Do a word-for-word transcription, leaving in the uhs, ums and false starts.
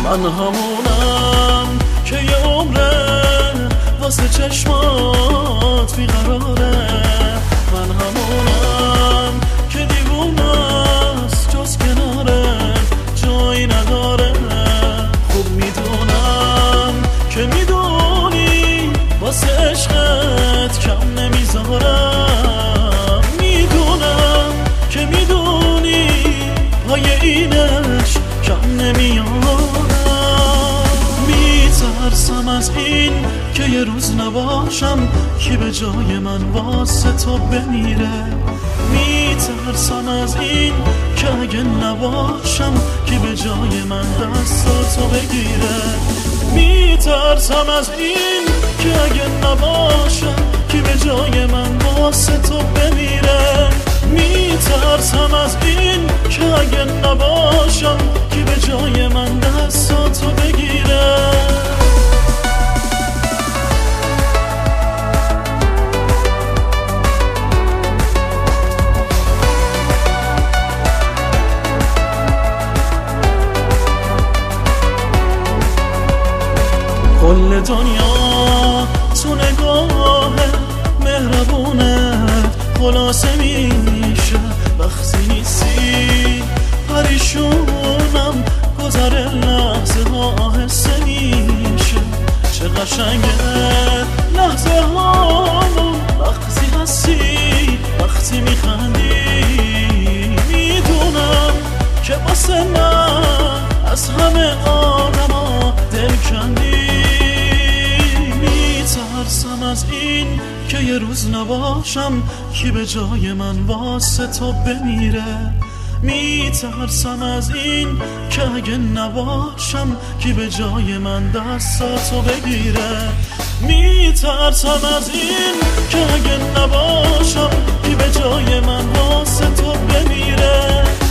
من همونم که یه عمره واسه چشمات بیقراره. من همونم که دیوونست جز کناره جایی نداره. خوب میدونم که میدونی واسه عشقت کم نمیذارم. میدونم که میدونی پای اینش کم نمیارم. میترسم از این که یه روز نباشم کی به جای من واسه تو بمیره. میترسم از این که اگه نباشم کی به جای من دست تو بگیره. میترسم از این که اگه نباشم کی به جای من واسه تو بمیره. میترسم از این که اگه نباشم کی به جای من دست تو بگیره. کل دنیا تو نگاه مهربونت خلاصه میشه وقتی نیستی. پریشونم گذر لحظه ها آهسته میشه. چه قشنگه لحظه هامون وقتی هستی وقتی میخندی. میدونم که واسه من از همه آدم ها دل کندی. میترسم از این که یه روز نباشم کی به جای من واسه تو بمیره. میترسم از این که اگه نباشم کی به جای من دستاتو بگیره. میترسم از این که اگه نباشم کی به جای من واسه تو بمیره.